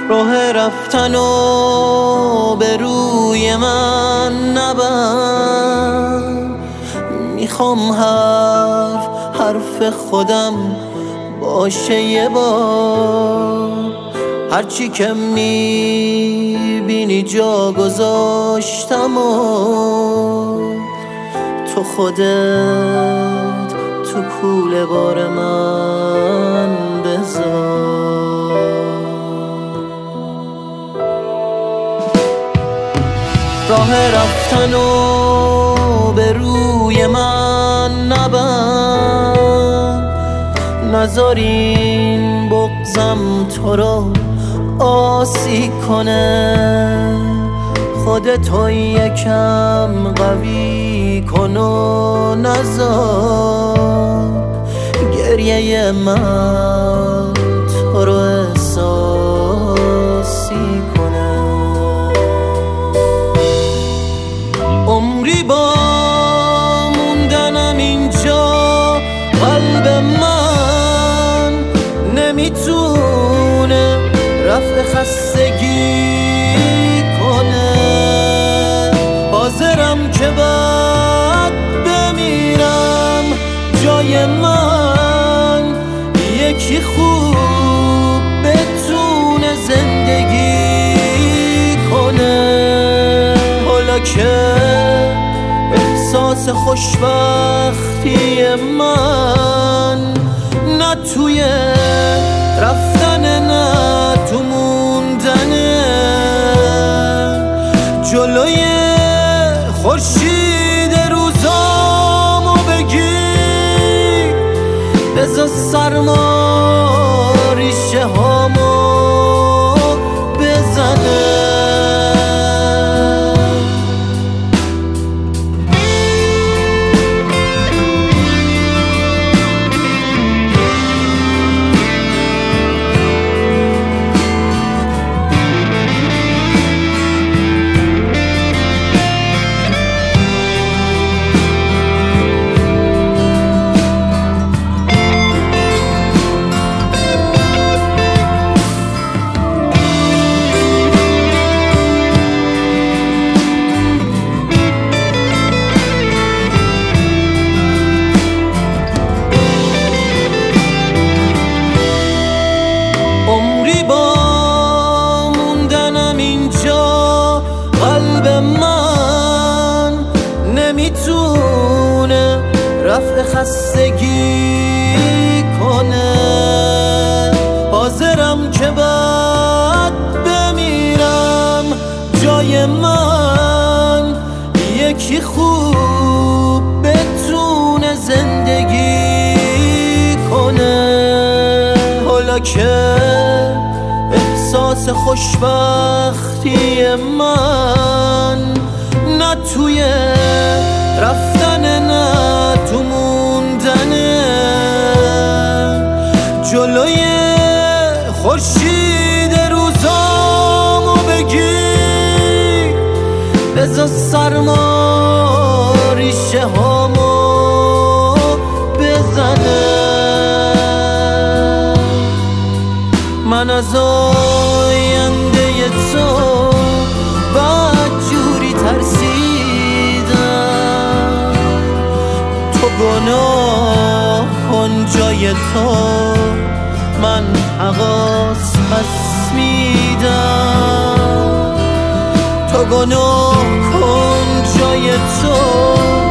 راه رفتن و به روی من نبند، میخوام حرف خودم باشه یه بار. هرچی که میبینی جا گذاشتم و تو خودت تو کوله بار من بذار. راه رفتن و به روی من نبند، نذار این بغضم تو رو آسی کنه. خودتو یکم قوی کن و نذار گریه من تو رو احساسی کنه. عمری با موندنم اینجا، قلب من نمیتونه رفع خستگی کنه. حاضرم که بعد بمیرم جای من یکی خوب بتونه زندگی کنه. حالا که احساس خوشبختی من نه توی رفتن نه تو موندنه، جلوی خورشید روزامو بگیر، بذار سرما ریشه هامو بزنه. عمری با موندنم اینجا، قلب من نمیتونه رفع خستگی کنه. حاضرم که بعد بمیرم جای من یکی خوب بتونه زندگی کنه. حالا که احساس خوشبختی من نه توی رفتن نه تو موندنه، جلوی خورشید روزامو بگیر، بذار سرما ریشه هامو بزنه. من از آینده تو بدجوری ترسیدم، تو گناه کن جای تو، من حواس پس میدم. تو گناه کن جای تو،